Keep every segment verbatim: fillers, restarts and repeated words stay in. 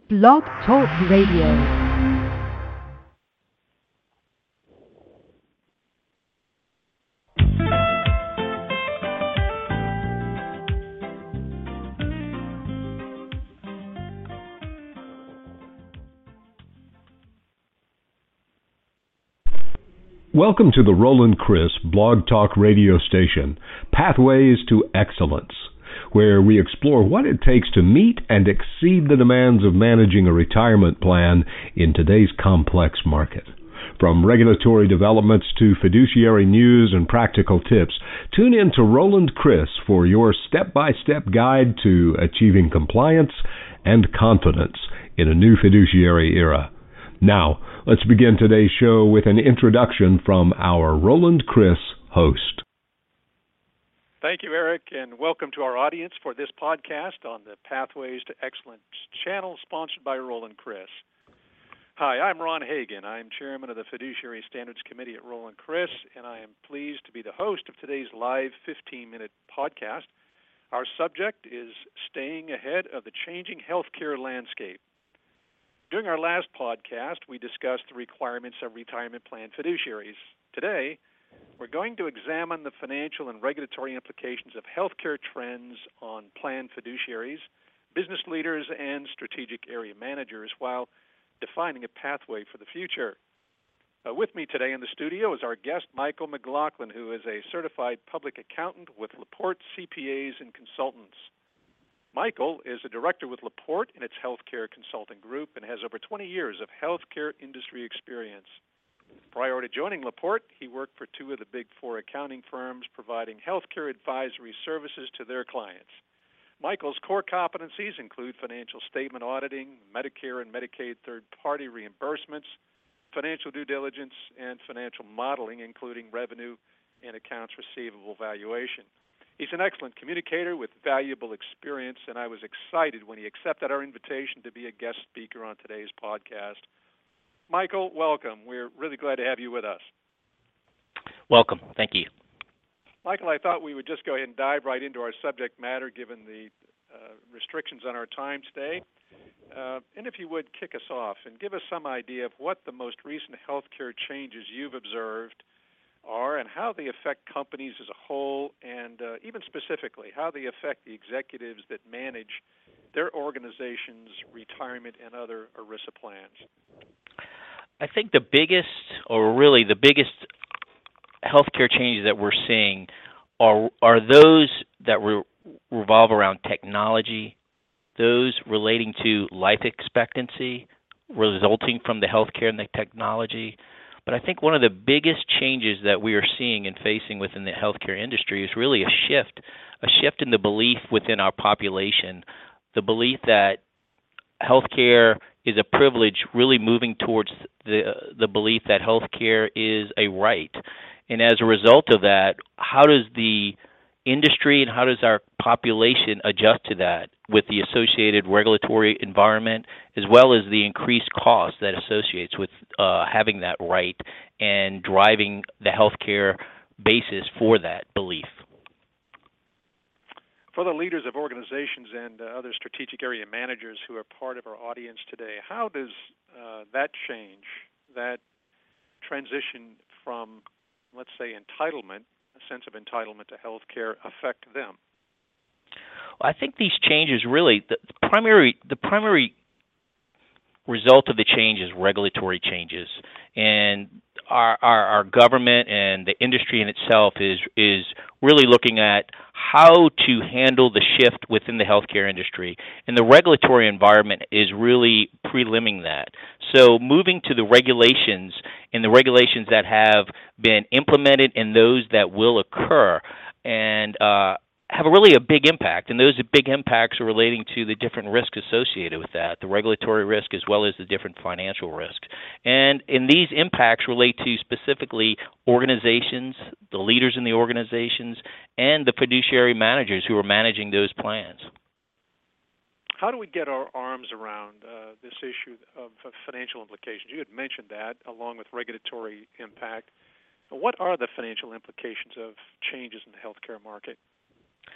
Blog Talk Radio. Welcome to the Roland Chris Blog Talk radio station, Pathways to Excellence, where we explore what it takes to meet and exceed the demands of managing a retirement plan in today's complex market. From regulatory developments to fiduciary news and practical tips, tune in to Roland Chris for your step-by-step guide to achieving compliance and confidence in a new fiduciary era. Now, let's begin today's show with an introduction from our Roland Chris host. Thank you, Eric, and welcome to our audience for this podcast on the Pathways to Excellence channel, sponsored by Roland Chris. Hi, I'm Ron Hagan. I'm chairman of the Fiduciary Standards Committee at Roland Chris, and I am pleased to be the host of today's live fifteen-minute podcast. Our subject is staying ahead of the changing healthcare landscape. During our last podcast, we discussed the requirements of retirement plan fiduciaries. Today, we're going to examine the financial and regulatory implications of healthcare trends on plan fiduciaries, business leaders, and strategic area managers while defining a pathway for the future. Uh, with me today in the studio is our guest, Michael McLaughlin, who is a certified public accountant with Laporte C P As and Consultants. Michael is a director with Laporte in its healthcare consulting group and has over twenty years of healthcare industry experience. Prior to joining Laporte, he worked for two of the big four accounting firms providing healthcare advisory services to their clients. Michael's core competencies include financial statement auditing, Medicare and Medicaid third-party reimbursements, financial due diligence, and financial modeling, including revenue and accounts receivable valuation. He's an excellent communicator with valuable experience, and I was excited when he accepted our invitation to be a guest speaker on today's podcast. Michael, welcome. We're really glad to have you with us. Welcome. Thank you. Michael, I thought we would just go ahead and dive right into our subject matter, given the uh, restrictions on our time today. Uh, and if you would, kick us off and give us some idea of what the most recent healthcare changes you've observed are and how they affect companies as a whole, and uh, even specifically, how they affect the executives that manage their organization's retirement and other ERISA plans. I think the biggest, or really the biggest healthcare changes that we're seeing are are those that re- revolve around technology, those relating to life expectancy resulting from the healthcare and the technology. But I think one of the biggest changes that we are seeing and facing within the healthcare industry is really a shift, a shift in the belief within our population, the belief that healthcare is a privilege, really moving towards the the belief that healthcare is a right. And as a result of that, how does the industry and how does our population adjust to that with the associated regulatory environment, as well as the increased cost that associates with uh, having that right and driving the healthcare basis for that belief? For the leaders of organizations and uh, other strategic area managers who are part of our audience today, how does uh, that change, that transition from, let's say, entitlement, a sense of entitlement to health care, affect them? Well, I think these changes really, the primary, the primary result of the change is regulatory changes. And our, our, our government and the industry in itself is is really looking at how to handle the shift within the healthcare industry. And the regulatory environment is really preliminating that. So moving to the regulations and the regulations that have been implemented and those that will occur and uh, have a really a big impact. And those big impacts are relating to the different risks associated with that, the regulatory risk as well as the different financial risks. And, and these impacts relate to specifically organizations, the leaders in the organizations, and the fiduciary managers who are managing those plans. How do we get our arms around uh, this issue of, of financial implications? You had mentioned that, along with regulatory impact. What are the financial implications of changes in the healthcare market?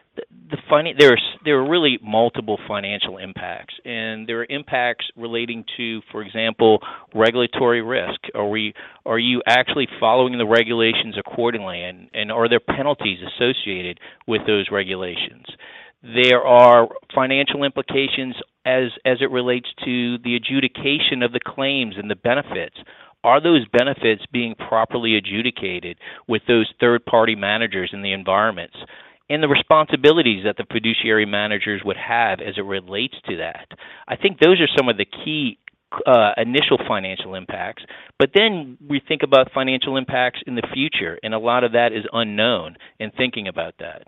the, the fin- there's there are really multiple financial impacts, and there are impacts relating to, for example, regulatory risk. Are we are you actually following the regulations accordingly, and, and are there penalties associated with those regulations? There are financial implications as as it relates to the adjudication of the claims and the benefits. Are those benefits being properly adjudicated with those third-party managers in the environments? And the responsibilities that the fiduciary managers would have as it relates to that. I think those are some of the key uh, initial financial impacts. But then we think about financial impacts in the future, and a lot of that is unknown in thinking about that.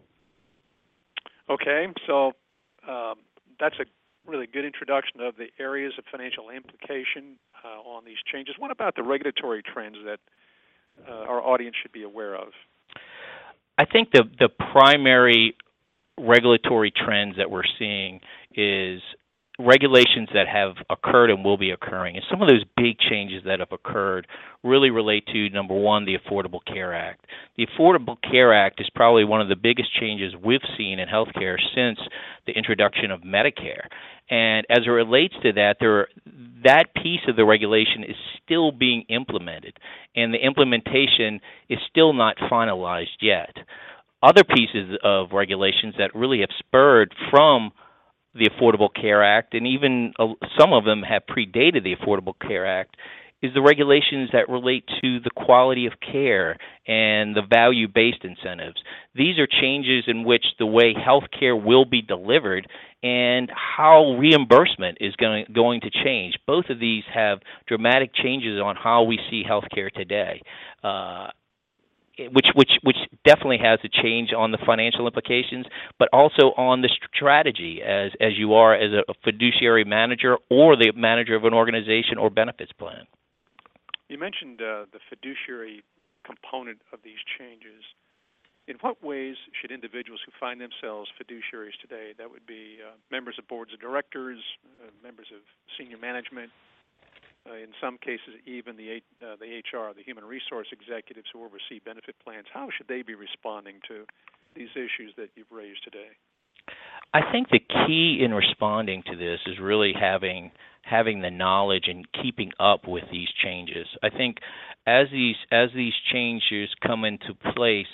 Okay, so um, that's a really good introduction of the areas of financial implication uh, on these changes. What about the regulatory trends that uh, our audience should be aware of? I think the the primary regulatory trends that we're seeing is regulations that have occurred and will be occurring. And some of those big changes that have occurred really relate to, number one, the Affordable Care Act. The Affordable Care Act is probably one of the biggest changes we've seen in healthcare since the introduction of Medicare. And as it relates to that, there, that piece of the regulation is still being implemented, and the implementation is still not finalized yet. Other pieces of regulations that really have spurred from the Affordable Care Act, and even uh, some of them have predated the Affordable Care Act, is the regulations that relate to the quality of care and the value-based incentives. These are changes in which the way health care will be delivered and how reimbursement is going, going to change. Both of these have dramatic changes on how we see health care today. Uh, Which, which, which definitely has a change on the financial implications, but also on the strategy as, as you are as a fiduciary manager or the manager of an organization or benefits plan. You mentioned uh, the fiduciary component of these changes. In what ways should individuals who find themselves fiduciaries today, that would be uh, members of boards of directors, uh, members of senior management, Uh, in some cases, even the uh, the H R, the human resource executives who oversee benefit plans, how should they be responding to these issues that you've raised today? I think the key in responding to this is really having having the knowledge and keeping up with these changes. I think as these as these changes come into place,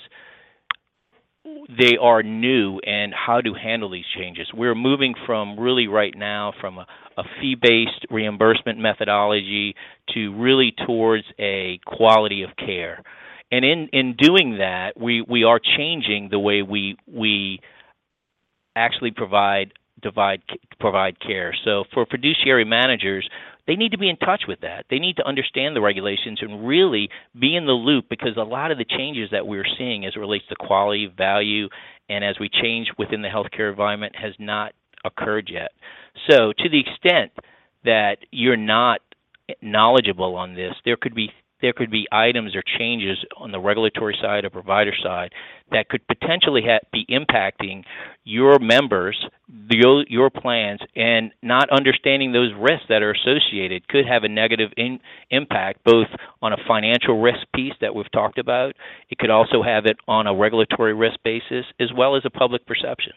they are new, and how to handle these changes. We're moving from really right now from a, a fee-based reimbursement methodology to really towards a quality of care. And in, in doing that, we, we are changing the way we we actually provide divide, provide care. So for fiduciary managers, they need to be in touch with that. They need to understand the regulations and really be in the loop, because a lot of the changes that we're seeing as it relates to quality, value, and as we change within the healthcare environment has not occurred yet. So to the extent that you're not knowledgeable on this, there could be there could be items or changes on the regulatory side or provider side that could potentially ha- be impacting your members, your, your plans, and not understanding those risks that are associated could have a negative in, impact both on a financial risk piece that we've talked about. It could also have it on a regulatory risk basis as well as a public perception.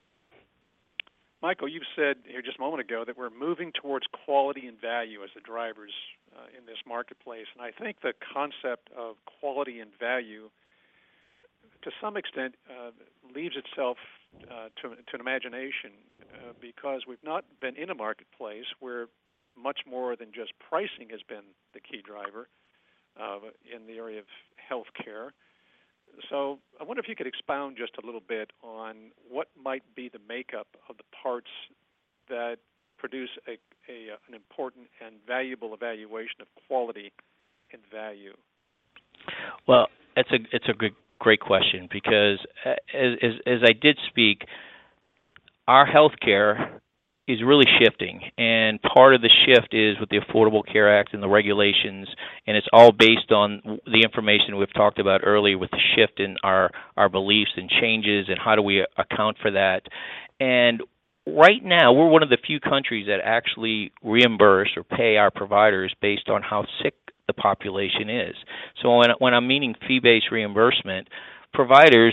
Michael, you've said here just a moment ago that we're moving towards quality and value as the drivers uh, in this marketplace. And I think the concept of quality and value, to some extent, uh, leaves itself uh, to, to an imagination uh, because we've not been in a marketplace where much more than just pricing has been the key driver uh, in the area of health care. So I wonder if you could expound just a little bit on what might be the makeup of the parts that produce a, a, an important and valuable evaluation of quality and value. Well, it's a it's a good, great question, because as, as as I did speak, our healthcare is really shifting, and part of the shift is with the Affordable Care Act and the regulations, and it's all based on the information we've talked about earlier with the shift in our, our beliefs and changes, and how do we account for that. And right now, we're one of the few countries that actually reimburse or pay our providers based on how sick the population is. So when, when I'm meaning fee-based reimbursement, providers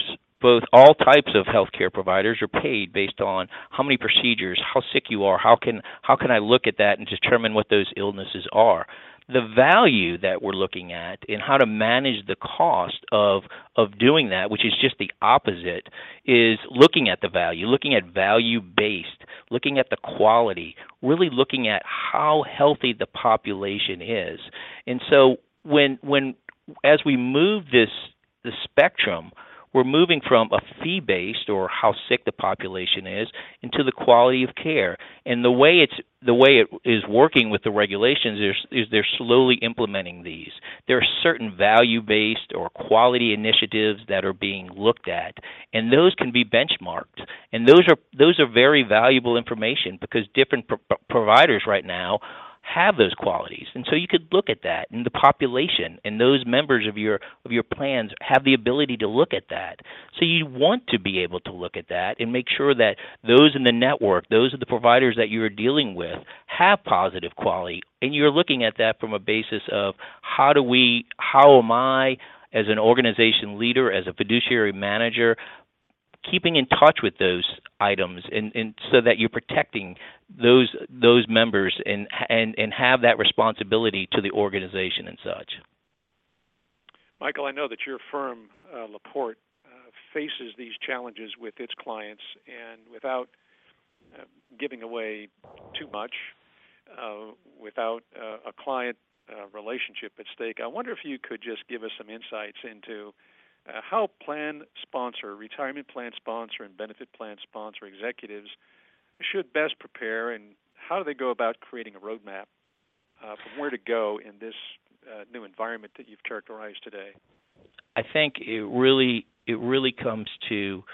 both all types of healthcare providers are paid based on how many procedures, how sick you are, how can how can I look at that and determine what those illnesses are. The value that we're looking at and how to manage the cost of of doing that, which is just the opposite, is looking at the value, looking at value-based, looking at the quality, really looking at how healthy the population is. And so when when as we move this the spectrum, we're moving from a fee-based, or how sick the population is, into the quality of care. And the way it's the way it is working with the regulations is, is they're slowly implementing these. There are certain value-based or quality initiatives that are being looked at, and those can be benchmarked. And those are those are very valuable information, because different pro- providers right now have those qualities, and so you could look at that, and the population and those members of your of your plans have the ability to look at that. So you want to be able to look at that and make sure that those in the network, those are the providers that you're dealing with, have positive quality, and you're looking at that from a basis of how do we, how am I as an organization leader, as a fiduciary manager, keeping in touch with those items, and, and so that you're protecting those those members and and and have that responsibility to the organization and such. Michael, I know that your firm, uh, LaPorte, uh, faces these challenges with its clients, and without uh, giving away too much, uh, without uh, a client uh, relationship at stake, I wonder if you could just give us some insights into Uh, how plan sponsor, retirement plan sponsor, and benefit plan sponsor executives should best prepare, and how do they go about creating a roadmap uh, from where to go in this uh, new environment that you've characterized today? I think it really it really comes to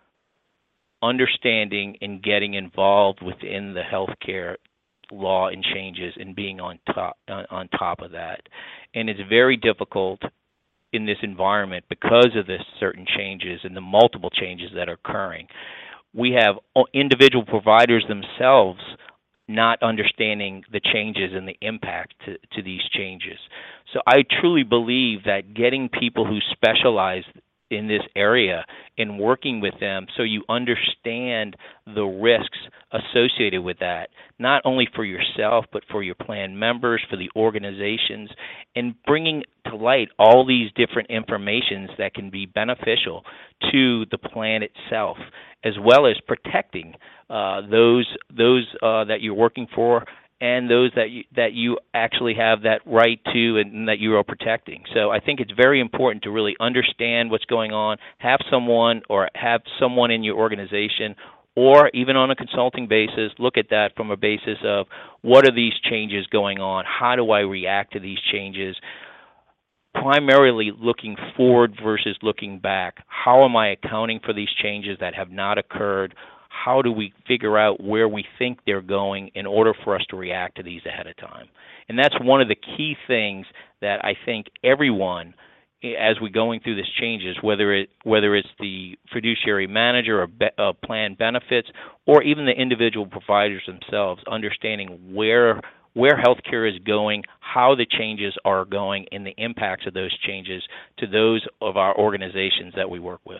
understanding and getting involved within the healthcare law and changes, and being on top on, on top of that. And it's very difficult in this environment because of the certain changes and the multiple changes that are occurring. We have individual providers themselves not understanding the changes and the impact to, to these changes. So I truly believe that getting people who specialize in this area and working with them so you understand the risks associated with that, not only for yourself but for your plan members, for the organizations, and bringing to light all these different informations that can be beneficial to the plan itself, as well as protecting uh, those those uh, that you're working for, and those that you, that you actually have that right to and that you are protecting. So I think it's very important to really understand what's going on, have someone or have someone in your organization, or even on a consulting basis, look at that from a basis of what are these changes going on, how do I react to these changes, primarily looking forward versus looking back. How am I accounting for these changes that have not occurred? How do we figure out where we think they're going in order for us to react to these ahead of time? And that's one of the key things that I think everyone, as we're going through this changes, whether it whether it's the fiduciary manager or be, uh, plan benefits, or even the individual providers themselves, understanding where where healthcare is going, how the changes are going, and the impacts of those changes to those of our organizations that we work with.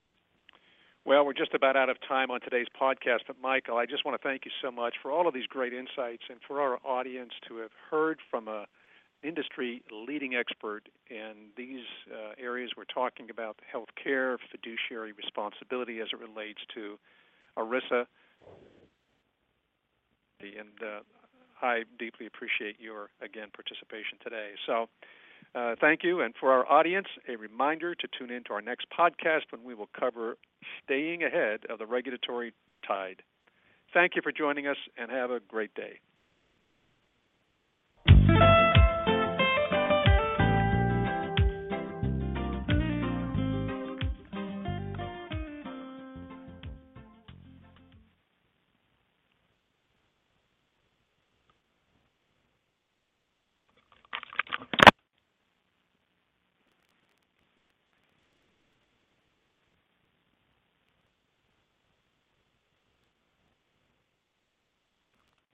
Well, we're just about out of time on today's podcast, but Michael, I just want to thank you so much for all of these great insights, and for our audience to have heard from a industry leading expert in these uh, areas. We're talking about healthcare, fiduciary responsibility as it relates to ERISA, and uh, I deeply appreciate your, again, participation today. So uh, thank you. And for our audience, a reminder to tune in to our next podcast when we will cover staying ahead of the regulatory tide. Thank you for joining us, and have a great day.